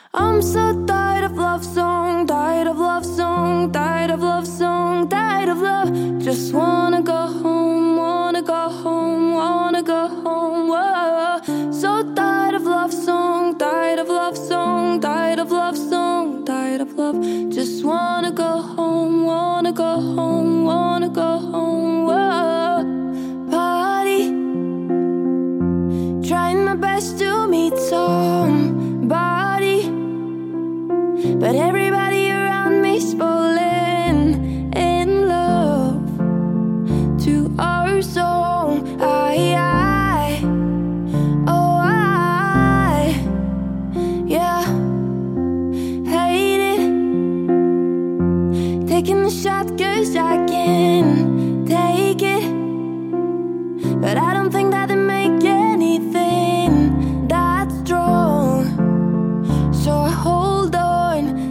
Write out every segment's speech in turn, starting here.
I'm so tired of love song, tired of love song, tired of love song, tired of love. Just wanna go home, wanna go home, wanna go home. Whoa. So tired of love song, tired of love song, tired of love song, tired of love. Just wanna go home, wanna go home, wanna go home. Whoa. Party, trying my best to meet somebody, but everybody around me's falling in love to our song. Yeah, hate it, taking the shot 'cause I can take it, but I don't think that they make anything that strong. So I hold on.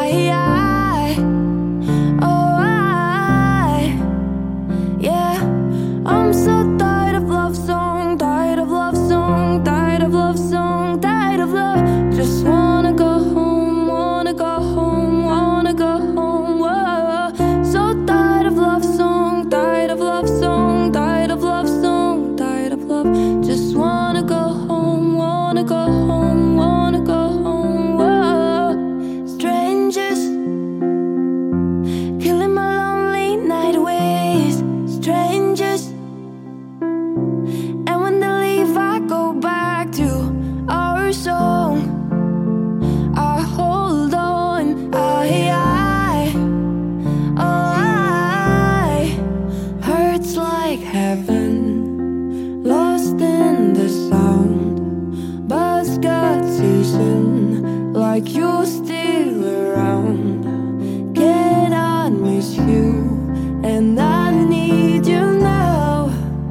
Yeah. I'm so tired of love song, tired of love song, tired of love song, tired of love. Just wanna go home, wanna go home, wanna go home. Whoa. So tired of love song, tired of love song, tired of love song, tired of love. Just wanna go home, wanna go home, wanna go home. Whoa. Strangers killing my lonely night ways. Strangers, and when they leave I go back to our song. I hold on. Hurts like heaven, lost in the sound. Buzzcut season, like you're still around. Can I miss you? And I need you now.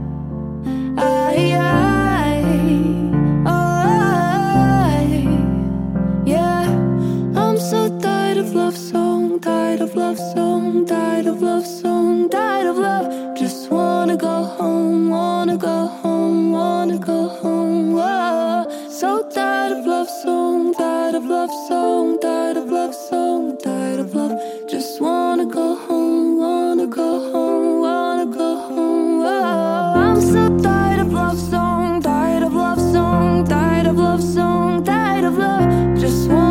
Yeah. I'm so tired of love song, tired of love song, tired of love song, tired of love. Just wanna go home, wanna go home, wanna go home. Whoa. So tired of love song, tired of love song, tired of love song, tired of love. Just wanna go home, wanna go home, wanna go home. Whoa. I'm so tired of love song, tired of love song, tired of love song, tired of love. Just wanna